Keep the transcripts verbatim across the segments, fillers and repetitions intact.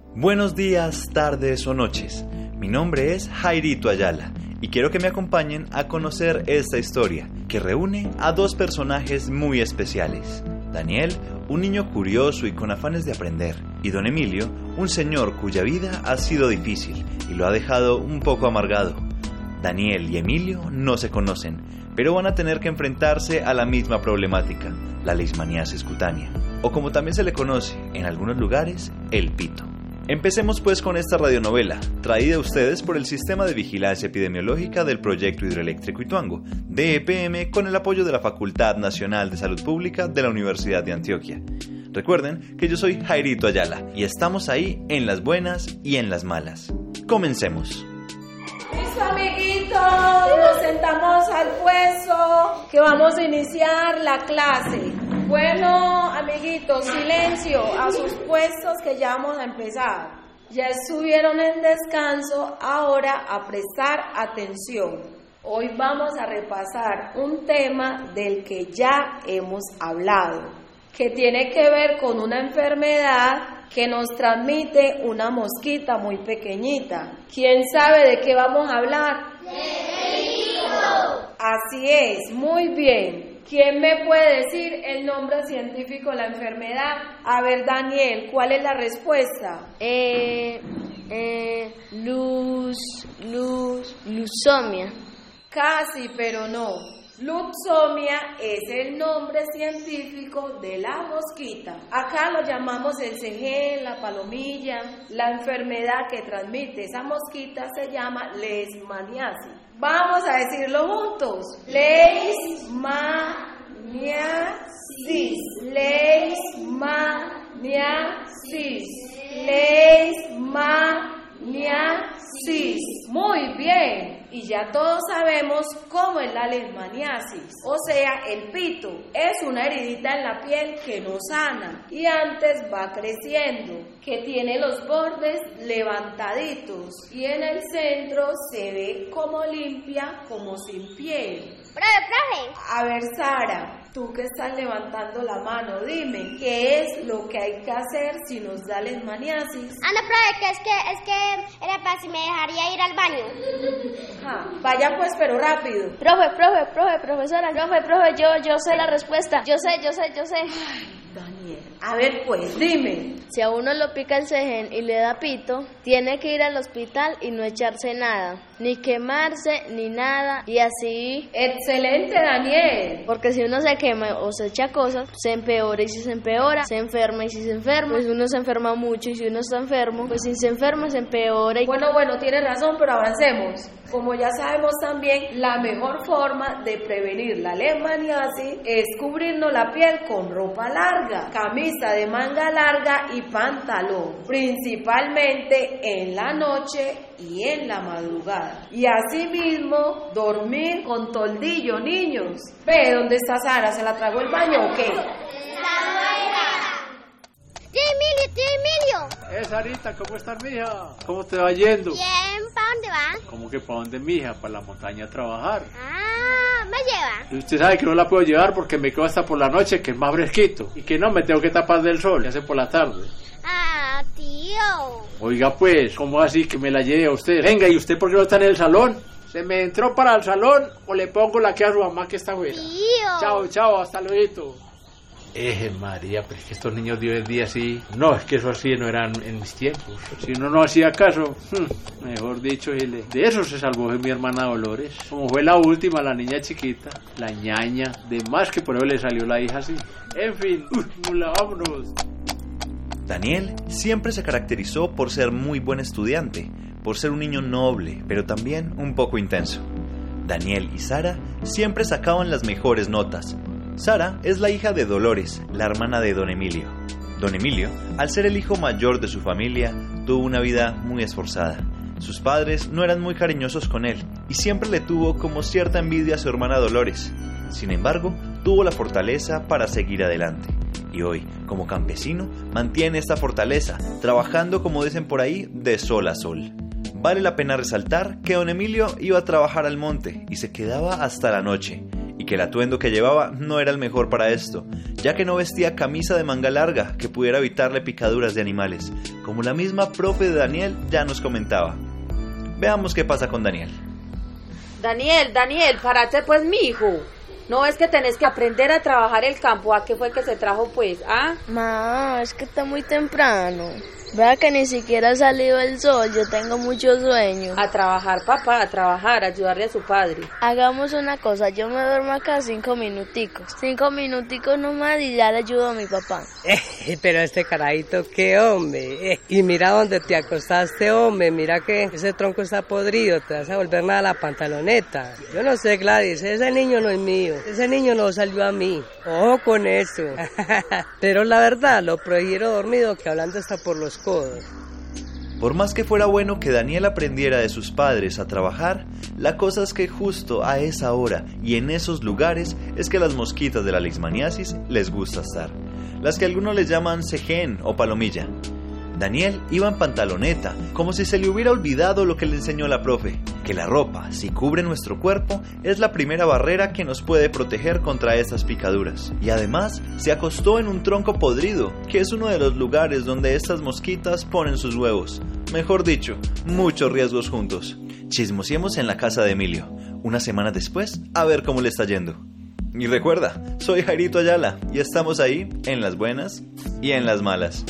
Buenos días, tardes o noches. Mi nombre es Jairito Ayala y quiero que me acompañen a conocer esta historia que reúne a dos personajes muy especiales. Daniel, un niño curioso y con afanes de aprender, y Don Emilio, un señor cuya vida ha sido difícil y lo ha dejado un poco amargado. Daniel y Emilio no se conocen, pero van a tener que enfrentarse a la misma problemática, la leishmaniasis cutánea, o como también se le conoce en algunos lugares, el pito. Empecemos pues con esta radionovela, traída a ustedes por el Sistema de Vigilancia Epidemiológica del Proyecto Hidroeléctrico Ituango, D E P M, con el apoyo de la Facultad Nacional de Salud Pública de la Universidad de Antioquia. Recuerden que yo soy Jairito Ayala y estamos ahí en las buenas y en las malas. Comencemos. Listo, amiguitos, nos sentamos al puesto que vamos a iniciar la clase. Bueno, amiguitos, silencio, a sus puestos que ya vamos a empezar. Ya estuvieron en descanso, ahora a prestar atención. Hoy vamos a repasar un tema del que ya hemos hablado, que tiene que ver con una enfermedad que nos transmite una mosquita muy pequeñita. ¿Quién sabe de qué vamos a hablar? ¡De pito! Así es, muy bien. ¿Quién me puede decir el nombre científico de la enfermedad? A ver, Daniel, ¿cuál es la respuesta? Eh, eh, luz, luz, leucemia. Casi, pero no. Leucemia es el nombre científico de la mosquita. Acá lo llamamos el cején, la palomilla. La enfermedad que transmite esa mosquita se llama leishmaniasis. Vamos a decirlo juntos. Leishmaniasis. Leishmaniasis. Leishmaniasis. Muy bien. Y ya todos sabemos cómo es la leishmaniasis, o sea, el pito. Es una heridita en la piel que no sana y antes va creciendo, que tiene los bordes levantaditos y en el centro se ve como limpia, como sin piel. Profe, profe. A ver, Sara, tú que estás levantando la mano, dime, ¿qué es lo que hay que hacer si nos da leishmaniasis? Ah, no, profe, que es que, es que era para si me dejaría ir al baño. Ajá, vaya pues, pero rápido. Profe, profe, profe, profesora, profe, profe, yo, yo sé la respuesta. Yo sé, yo sé, yo sé. Ay, Daniel, a ver pues, dime. Si a uno lo pica el cején y le da pito, tiene que ir al hospital y no echarse nada, ni quemarse, ni nada, y así. Excelente, Daniel. Porque si uno se quema o se echa cosas, se empeora, y si se empeora, se enferma, y si se enferma, pues uno se enferma mucho, y si uno está enfermo, pues si se enferma, se empeora. Y... Bueno, bueno, tienes razón, pero avancemos. Como ya sabemos también, la mejor forma de prevenir la leishmaniasis es cubrirnos la piel con ropa larga, camisa de manga larga y pantalón, principalmente en la noche y en la madrugada. Y asimismo, dormir con toldillo, niños. Ve, ¿dónde está Sara? ¿Se la tragó el baño o qué? ¡Tío Emilio, tío Emilio! Eh, Sarita, ¿cómo estás, mija? ¿Cómo te va yendo? Bien, ¿para dónde va? ¿Cómo que para dónde, mija? Para la montaña a trabajar. Ah, ¿me lleva? Y usted sabe que no la puedo llevar porque me quedo hasta por la noche, que es más fresquito. Y que no, me tengo que tapar del sol, ya hace por la tarde. Ah, tío. Oiga, pues, ¿cómo así que me la lleve a usted? Venga, ¿y usted por qué no está en el salón? ¿Se me entró para el salón o le pongo la que a su mamá que está afuera? Tío. Chao, chao, hasta luego. Eh, María, pero es que estos niños de hoy en día sí. No, es que eso así no eran en mis tiempos. Si uno no hacía caso, mejor dicho, de eso se salvó mi hermana Dolores. Como fue la última, la niña chiquita, la ñaña, de más que por eso le salió la hija así. En fin, uy, mula, vámonos. Daniel siempre se caracterizó por ser muy buen estudiante, por ser un niño noble, pero también un poco intenso. Daniel y Sara siempre sacaban las mejores notas. Sara es la hija de Dolores, la hermana de Don Emilio. Don Emilio, al ser el hijo mayor de su familia, tuvo una vida muy esforzada. Sus padres no eran muy cariñosos con él y siempre le tuvo como cierta envidia a su hermana Dolores. Sin embargo, tuvo la fortaleza para seguir adelante. Y hoy, como campesino, mantiene esta fortaleza, trabajando, como dicen por ahí, de sol a sol. Vale la pena resaltar que Don Emilio iba a trabajar al monte y se quedaba hasta la noche, y que el atuendo que llevaba no era el mejor para esto, ya que no vestía camisa de manga larga que pudiera evitarle picaduras de animales, como la misma profe de Daniel ya nos comentaba. Veamos qué pasa con Daniel. Daniel, Daniel, párate pues, mijo. No es que tenés que aprender a trabajar el campo. ¿A qué fue que se trajo pues? ¿Ah? Ma, es que está muy temprano. Vea que ni siquiera ha salido el sol, yo tengo mucho sueño. A trabajar, papá, a trabajar, a ayudarle a su padre. Hagamos una cosa, yo me duermo acá cinco minuticos. Cinco minuticos nomás y ya le ayudo a mi papá. Eh, pero este carajito, qué hombre. Eh, y mira dónde te acostaste, hombre. Mira que ese tronco está podrido, te vas a volver nada a la pantaloneta. Yo no sé, Gladys, ese niño no es mío. Ese niño no salió a mí. Ojo con eso. Pero la verdad, lo prefiero dormido que hablando hasta por los codos. Por más que fuera bueno que Daniel aprendiera de sus padres a trabajar, la cosa es que justo a esa hora y en esos lugares es que las mosquitas de la leishmaniasis les gusta estar, las que algunos les llaman cején o palomilla. Daniel iba en pantaloneta, como si se le hubiera olvidado lo que le enseñó la profe, que la ropa, si cubre nuestro cuerpo, es la primera barrera que nos puede proteger contra estas picaduras. Y además, se acostó en un tronco podrido, que es uno de los lugares donde estas mosquitas ponen sus huevos. Mejor dicho, muchos riesgos juntos. Chismosiemos en la casa de Emilio, unas semanas después, a ver cómo le está yendo. Y recuerda, soy Jairito Ayala, y estamos ahí, en las buenas y en las malas.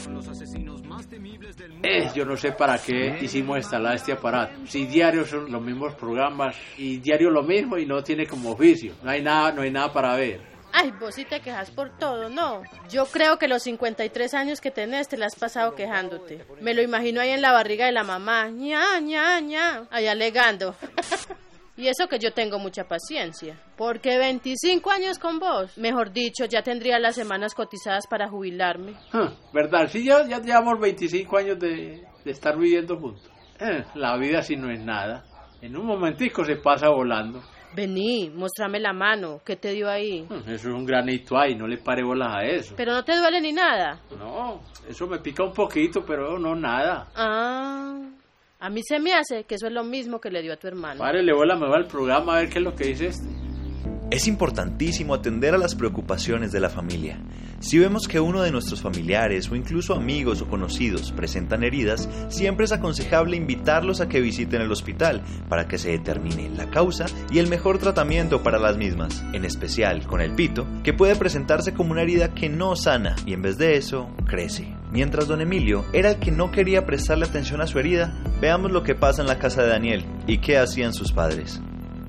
Eh, yo no sé para qué hicimos instalar este aparato. Si diario son los mismos programas y diario lo mismo y no tiene como oficio. No hay nada, no hay nada para ver. Ay, vos sí te quejas por todo, ¿no? Yo creo que los cincuenta y tres años que tenés te la has pasado quejándote. Me lo imagino ahí en la barriga de la mamá. ña, ña, ña, ahí alegando. Y eso que yo tengo mucha paciencia, porque veinticinco años con vos, mejor dicho, ya tendría las semanas cotizadas para jubilarme. Huh, ¿verdad? Sí, ya, ya llevamos veinticinco años de, de estar viviendo juntos. Eh, la vida sí no es nada. En un momentico se pasa volando. Vení, mostrame la mano, ¿qué te dio ahí? Eso es un granito ahí, no le pare bolas a eso. ¿Pero no te duele ni nada? No, eso me pica un poquito, pero no nada. Ah... A mí se me hace que eso es lo mismo que le dio a tu hermano. Párele bola, me va al programa a ver qué es lo que dice este. Es importantísimo atender a las preocupaciones de la familia. Si vemos que uno de nuestros familiares o incluso amigos o conocidos presentan heridas, siempre es aconsejable invitarlos a que visiten el hospital para que se determine la causa y el mejor tratamiento para las mismas, en especial con el pito, que puede presentarse como una herida que no sana y en vez de eso, crece. Mientras don Emilio era el que no quería prestarle atención a su herida, veamos lo que pasa en la casa de Daniel y qué hacían sus padres.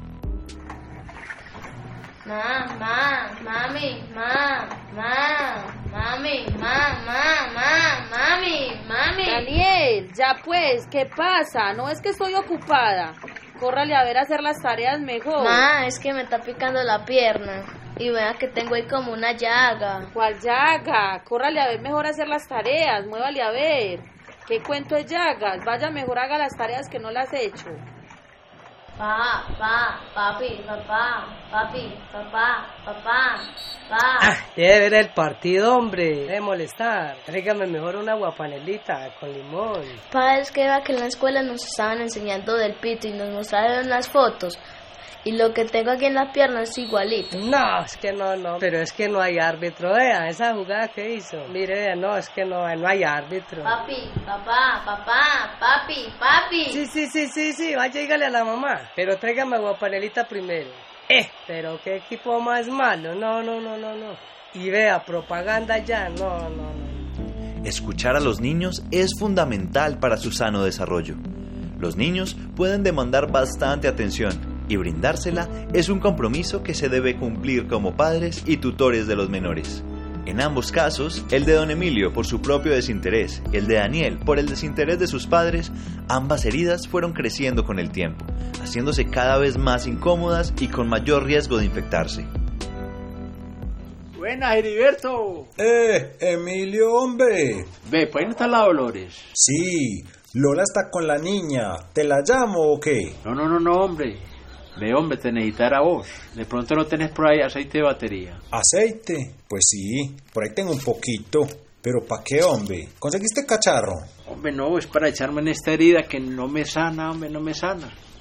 Ma, ma, mami, ma, ma, mami, ma, ma, ma, mami, mami. Daniel, ya pues, ¿qué pasa? No es que estoy ocupada. Córrale a ver a hacer las tareas mejor. Ma, es que me está picando la pierna. Y vea que tengo ahí como una llaga. ¿Cuál llaga? Córrale a ver mejor a hacer las tareas, muévale a ver. ¿Qué cuento de llagas? Vaya, mejor haga las tareas que no las he hecho. Pa, pa, papi, papá, papi, papá, papá, pa. Ah, debe ver el partido, hombre. Debe molestar. Tráigame mejor una aguapanelita con limón. Pa, es que vea que en la escuela nos estaban enseñando del pito y nos mostraron las fotos. Y lo que tengo aquí en la pierna es igualito. No, es que no, no. Pero es que no hay árbitro, vea, esa jugada que hizo. Mire, vea, no, es que no, no hay árbitro. Papi, papá, papá, papi, papi. Sí, sí, sí, sí, sí, vaya, dígale a la mamá. Pero tráigame aguapanelita primero. Eh, pero qué equipo más malo, no, no, no, no, no. Y vea, propaganda ya, no, no, no. Escuchar a los niños es fundamental para su sano desarrollo. Los niños pueden demandar bastante atención y brindársela es un compromiso que se debe cumplir como padres y tutores de los menores. En ambos casos, el de don Emilio por su propio desinterés y el de Daniel por el desinterés de sus padres, ambas heridas fueron creciendo con el tiempo, haciéndose cada vez más incómodas y con mayor riesgo de infectarse. Buenas, Heriberto. Eh, Emilio, hombre. Ve, pues ahí no está la Dolores. Sí, Lola está con la niña. ¿Te la llamo o qué? No, no, no, no, hombre. Ve, hombre, te necesitará vos. De pronto no tenés por ahí aceite de batería. ¿Aceite? Pues sí, por ahí tengo un poquito. ¿Pero para qué, hombre? ¿Conseguiste cacharro? Hombre, no, es para echarme en esta herida que no me sana, hombre, no me sana.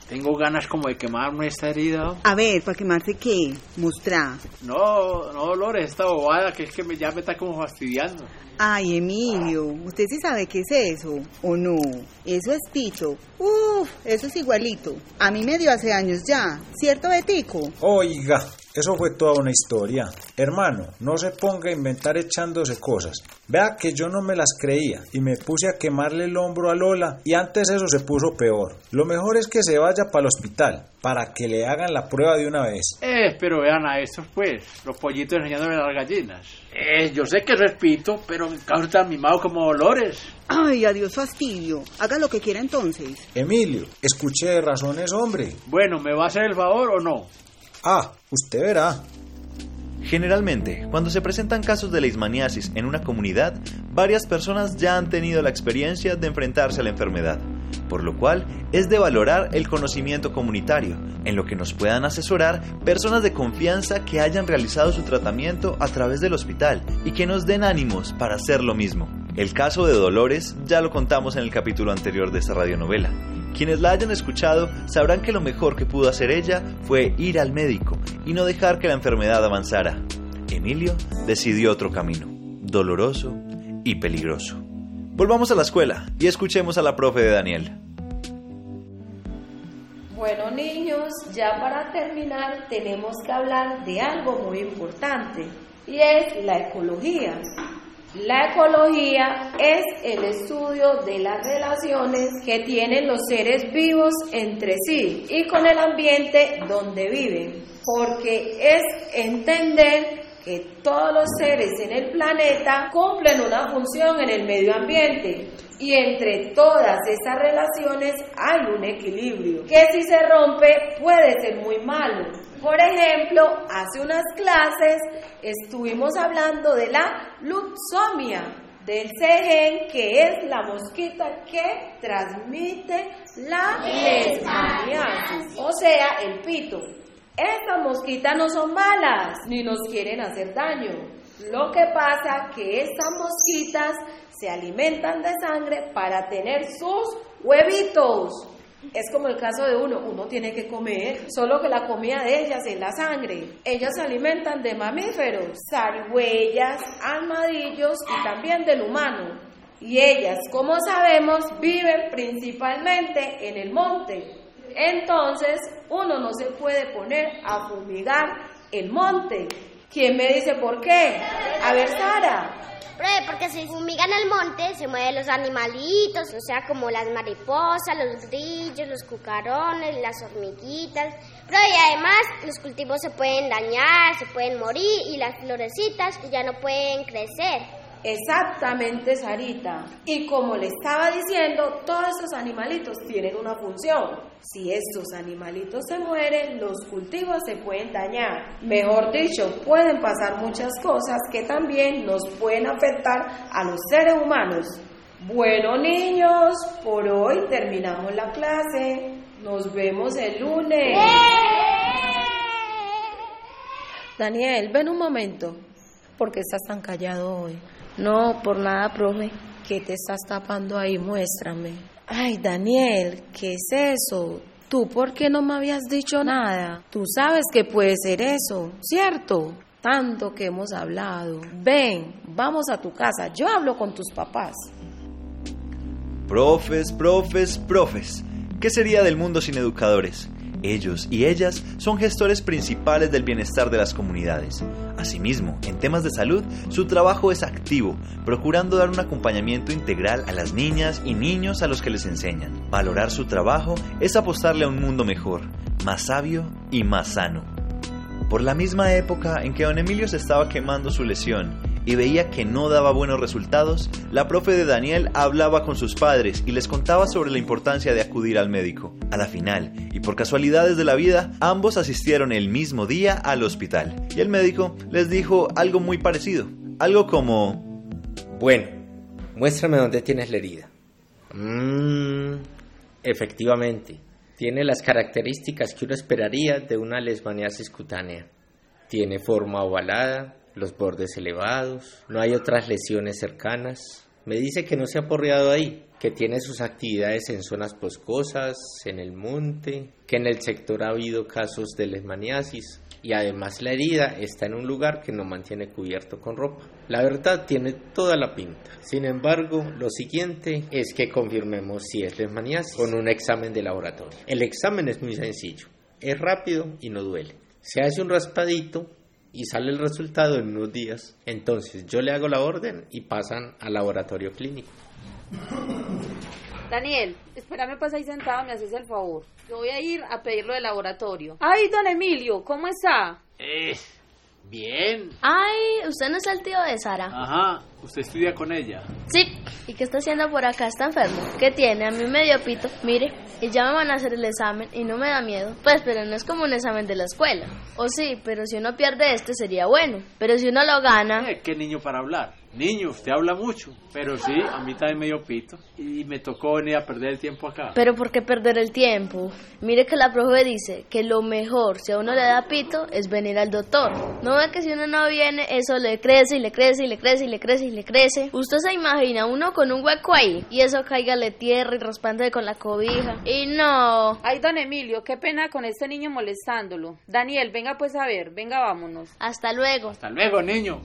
tengo ganas como de quemarme esta herida. A ver, ¿para quemarse qué? Mostrá. No, no, Dolores, esta bobada que es que me, ya me está como fastidiando. Ay, Emilio, ¿usted sí sabe qué es eso? ¿O no? Eso es pito. Uf, eso es igualito. A mí me dio hace años ya, ¿cierto, Betico? Oiga, eso fue toda una historia. Hermano, no se ponga a inventar echándose cosas. Vea que yo no me las creía y me puse a quemarle el hombro a Lola y antes eso se puso peor. Lo mejor es que se vaya para el hospital para que le hagan la prueba de una vez. Eh, pero vean a estos pues, los pollitos enseñándome a las gallinas. Eh, yo sé que repito, pero mi caso está mimado como Dolores. Ay, adiós fastidio. Haga lo que quiera entonces. Emilio, escuche de razones, hombre. Bueno, ¿me va a hacer el favor o no? Ah, usted verá. Generalmente, cuando se presentan casos de leishmaniasis en una comunidad, varias personas ya han tenido la experiencia de enfrentarse a la enfermedad, por lo cual es de valorar el conocimiento comunitario, en lo que nos puedan asesorar personas de confianza que hayan realizado su tratamiento a través del hospital y que nos den ánimos para hacer lo mismo. El caso de Dolores ya lo contamos en el capítulo anterior de esta radionovela. Quienes la hayan escuchado sabrán que lo mejor que pudo hacer ella fue ir al médico y no dejar que la enfermedad avanzara. Emilio decidió otro camino, doloroso y peligroso. Volvamos a la escuela y escuchemos a la profe de Daniel. Bueno, niños, ya para terminar tenemos que hablar de algo muy importante y es la ecología. La ecología es el estudio de las relaciones que tienen los seres vivos entre sí y con el ambiente donde viven, porque es entender que todos los seres en el planeta cumplen una función en el medio ambiente y entre todas esas relaciones hay un equilibrio, que si se rompe puede ser muy malo. Por ejemplo, hace unas clases estuvimos hablando de la luxomia, del segen, que es la mosquita que transmite la leishmaniasis, o sea, el pito. Estas mosquitas no son malas, ni nos quieren hacer daño. Lo que pasa es que estas mosquitas se alimentan de sangre para tener sus huevitos. Es como el caso de uno, uno tiene que comer, solo que la comida de ellas es la sangre. Ellas se alimentan de mamíferos, zarigüeyas, armadillos y también del humano. Y ellas, como sabemos, viven principalmente en el monte. Entonces, uno no se puede poner a fumigar el monte. ¿Quién me dice por qué? A ver, Sara. Porque si fumigan el monte, se mueven los animalitos, o sea, como las mariposas, los grillos, los cucarones, las hormiguitas. Pero y además, los cultivos se pueden dañar, se pueden morir y las florecitas ya no pueden crecer. Exactamente, Sarita. Y como le estaba diciendo, todos estos animalitos tienen una función. Si estos animalitos se mueren, los cultivos se pueden dañar. Mejor dicho, pueden pasar muchas cosas que también nos pueden afectar a los seres humanos. Bueno, niños, por hoy terminamos la clase. Nos vemos el lunes. Daniel, ven un momento. ¿Por qué estás tan callado hoy? No, por nada, profe. ¿Qué te estás tapando ahí? Muéstrame. Ay, Daniel, ¿qué es eso? ¿Tú por qué no me habías dicho nada? Tú sabes que puede ser eso, ¿cierto? Tanto que hemos hablado. Ven, vamos a tu casa, yo hablo con tus papás. Profes, profes, profes. ¿Qué sería del mundo sin educadores? Ellos y ellas son gestores principales del bienestar de las comunidades. Asimismo, en temas de salud, su trabajo es activo, procurando dar un acompañamiento integral a las niñas y niños a los que les enseñan. Valorar su trabajo es apostarle a un mundo mejor, más sabio y más sano. Por la misma época en que don Emilio se estaba quemando su lesión y veía que no daba buenos resultados, la profe de Daniel hablaba con sus padres y les contaba sobre la importancia de acudir al médico. A la final, y por casualidades de la vida, ambos asistieron el mismo día al hospital. Y el médico les dijo algo muy parecido, algo como... Bueno, muéstrame dónde tienes la herida. Mmm, efectivamente, tiene las características que uno esperaría de una leishmaniasis cutánea. Tiene forma ovalada, los bordes elevados, no hay otras lesiones cercanas. Me dice que no se ha porreado ahí. que tiene sus actividades en zonas boscosas, en el monte, que en el sector ha habido casos de leishmaniasis y además la herida está en un lugar que no mantiene cubierto con ropa. La verdad tiene toda la pinta. Sin embargo, lo siguiente es que confirmemos si es leishmaniasis con un examen de laboratorio. El examen es muy sencillo, es rápido y no duele. Se hace un raspadito y sale el resultado en unos días. Entonces yo le hago la orden y pasan al laboratorio clínico. Daniel, espérame, pues ahí sentado, me haces el favor. Yo voy a ir a pedirlo del laboratorio. Ay, don Emilio, ¿cómo está? Eh, bien. Ay, ¿usted no es el tío de Sara? Ajá, usted estudia con ella. Sí. ¿Y qué está haciendo por acá? ¿Está enfermo? ¿Qué tiene? A mí me dio pito. Mire, y ya me van a hacer el examen y no me da miedo. Pues, pero no es como un examen de la escuela. O sí, pero si uno pierde este sería bueno. Pero si uno lo gana... Eh, ¿Qué niño para hablar? Niño, usted habla mucho. Pero sí, a mí también me dio pito. Y me tocó venir a perder el tiempo acá. Pero ¿por qué perder el tiempo? Mire que la profe dice que lo mejor, si a uno le da pito, es venir al doctor. ¿No ve que si uno no viene, eso le crece y le crece y le crece y le crece y le crece? Usted se imagina uno con un hueco ahí y eso cáigale tierra y raspándole con la cobija. Y no. Ay, don Emilio, qué pena con este niño molestándolo. Daniel, venga pues a ver, venga, vámonos. Hasta luego. Hasta luego, niño.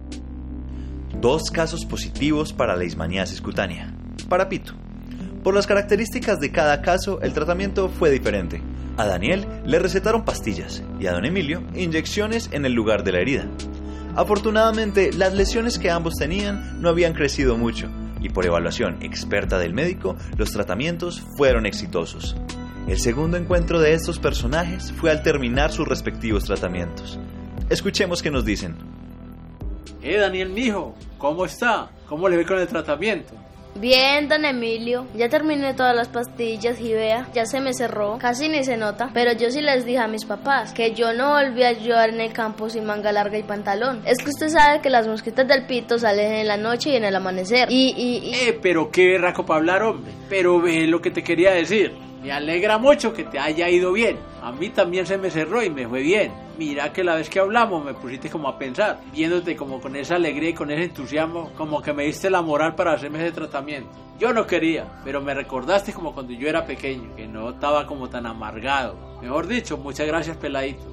Dos casos positivos para leishmaniasis cutánea. Para Pito. Por las características de cada caso, el tratamiento fue diferente. A Daniel le recetaron pastillas y a don Emilio inyecciones en el lugar de la herida. Afortunadamente, las lesiones que ambos tenían no habían crecido mucho y por evaluación experta del médico, los tratamientos fueron exitosos. El segundo encuentro de estos personajes fue al terminar sus respectivos tratamientos. Escuchemos qué nos dicen. Eh, Daniel, mijo, ¿cómo está? ¿Cómo le ve con el tratamiento? Bien, don Emilio, ya terminé todas las pastillas y vea, ya se me cerró, casi ni se nota, pero yo sí les dije a mis papás que yo no volví a llorar en el campo sin manga larga y pantalón. Es que usted sabe que las mosquitas del pito salen en la noche y en el amanecer. Y, y, y... Eh, pero qué berraco para hablar, hombre. Pero ve lo que te quería decir. Me alegra mucho que te haya ido bien. A mí también se me cerró y me fue bien. Mira que la vez que hablamos me pusiste como a pensar, viéndote como con esa alegría y con ese entusiasmo, como que me diste la moral para hacerme ese tratamiento. Yo no quería, pero me recordaste como cuando yo era pequeño, que no estaba como tan amargado. Mejor dicho, muchas gracias, peladito.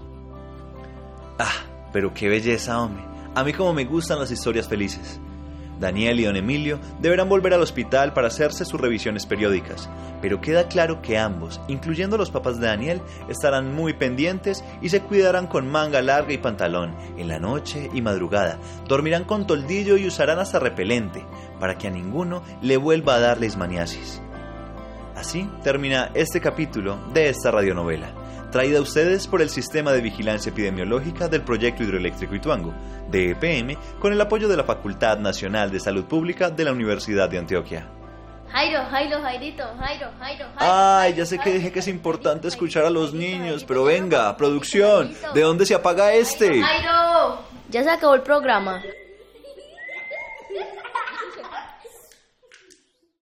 Ah, pero qué belleza, hombre. A mí como me gustan las historias felices. Daniel y don Emilio deberán volver al hospital para hacerse sus revisiones periódicas, pero queda claro que ambos, incluyendo los papás de Daniel, estarán muy pendientes y se cuidarán con manga larga y pantalón, en la noche y madrugada, dormirán con toldillo y usarán hasta repelente, para que a ninguno le vuelva a dar leishmaniasis. Así termina este capítulo de esta radionovela, traída a ustedes por el Sistema de Vigilancia Epidemiológica del Proyecto Hidroeléctrico Ituango, D E P M, con el apoyo de la Facultad Nacional de Salud Pública de la Universidad de Antioquia. Jairo, Jairo, Jairito, Jairo, Jairo, Jairo. Ay, ya sé que dije que es importante escuchar a los niños, pero venga, producción, ¿de dónde se apaga este? Jairo, ya se acabó el programa.